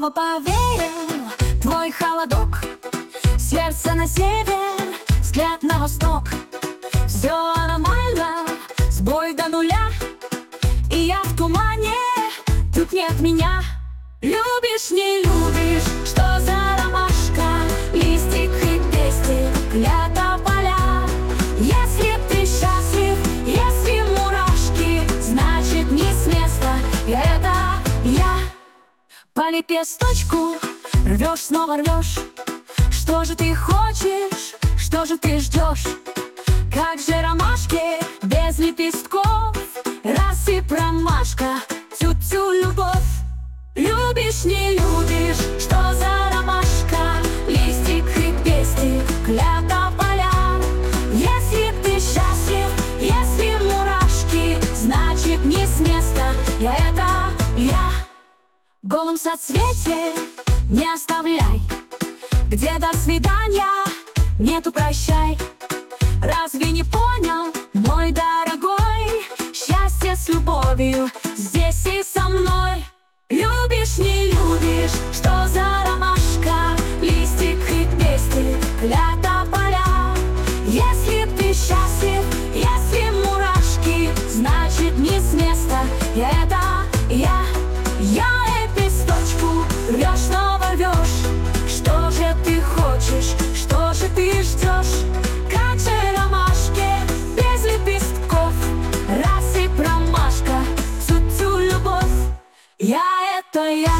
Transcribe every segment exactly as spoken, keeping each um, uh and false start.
снова поверил. Твой холодок, сердце на север, взгляд на восток. Все нормально, сбой до нуля, и я в тумане, тут нет меня. Любишь, не любишь, что за ромашка, листик и пестик, лето, поля. Если ты счастлив, если мурашки, значит не с места, это я. По лепесточку рвешь, снова рвешь. Что же ты хочешь, что же ты ждешь? Как же ромашки без лепестков, раз и промашка, тю-тю, любовь. Любишь, не любишь, что за ромашка, листик и пестик, лето, поля. Если ты счастлив, если мурашки, значит не с места, я это я. Голым соцветие не оставляй, где до свидания нету прощай. Разве не понял, мой дорогой, счастье с любовью здесь и со мной. Любишь, не любишь, что за ромашка, листик и пестик, лето, поля. Если ты счастлив, если мурашки, значит не с места, я это я. Я лепесточку рвешь, снова рвешь. Что же ты хочешь, что же ты ждешь? Как же ромашки без лепестков, раз и промашка, тю-тю, любовь. Я это я.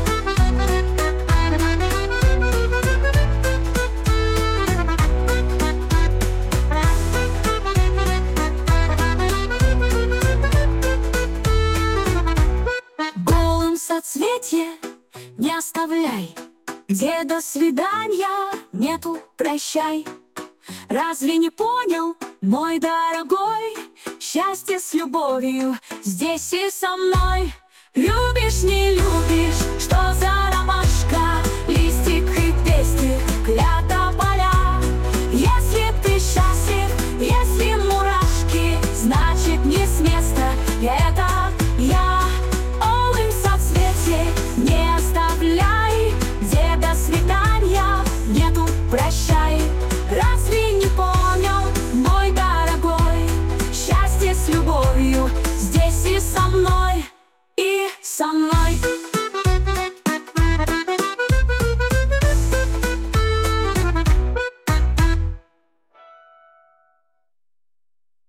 Голым соцветие не оставляй, где до свидания нету прощай. Разве не понял, мой дорогой, счастье с любовью здесь и со мной. Любишь, не любишь, что за